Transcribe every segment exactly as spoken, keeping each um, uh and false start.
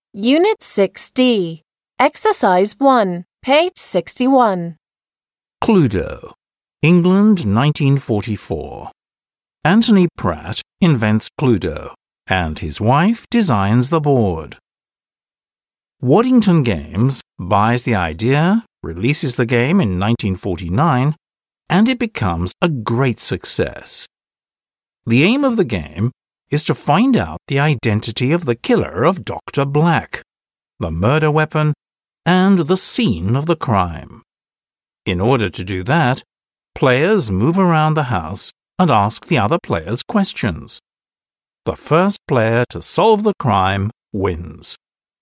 Unit six D, Exercise one, page sixty-one. Cluedo, England nineteen forty-four. Anthony Pratt invents Cluedo, and his wife designs the board. Waddington Games buys the idea, releases the game in nineteen forty-nine, and it becomes a great success. The aim of the game is to find out the identity of the killer of Doctor Black, the murder weapon, and the scene of the crime. In order to do that, players move around the house and ask the other players questions. The first player to solve the crime wins.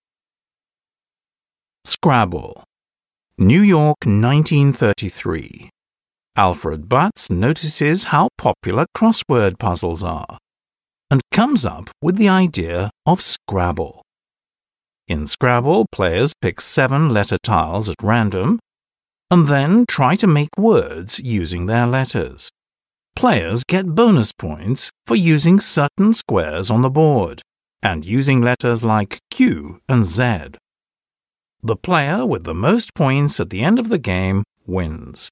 Scrabble, New York nineteen thirty-three. Alfred Butts notices how popular crossword puzzles are and comes up with the idea of Scrabble. In Scrabble, players pick seven letter tiles at random and then try to make words using their letters. Players get bonus points for using certain squares on the board and using letters like Q and Z. The player with the most points at the end of the game wins.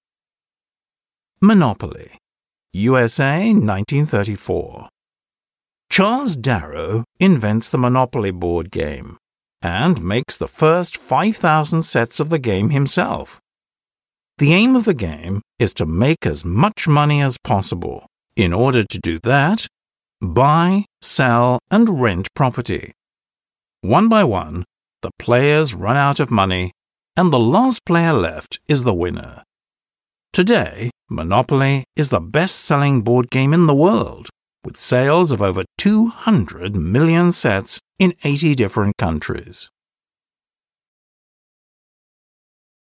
Monopoly, U S A nineteen thirty-four. Charles Darrow invents the Monopoly board game and makes the first five thousand sets of the game himself. The aim of the game is to make as much money as possible. In order to do that, buy, sell, and rent property. One by one, the players run out of money, and the last player left is the winner. Today, Monopoly is the best-selling board game in the world, with sales of over two hundred million sets in eighty different countries.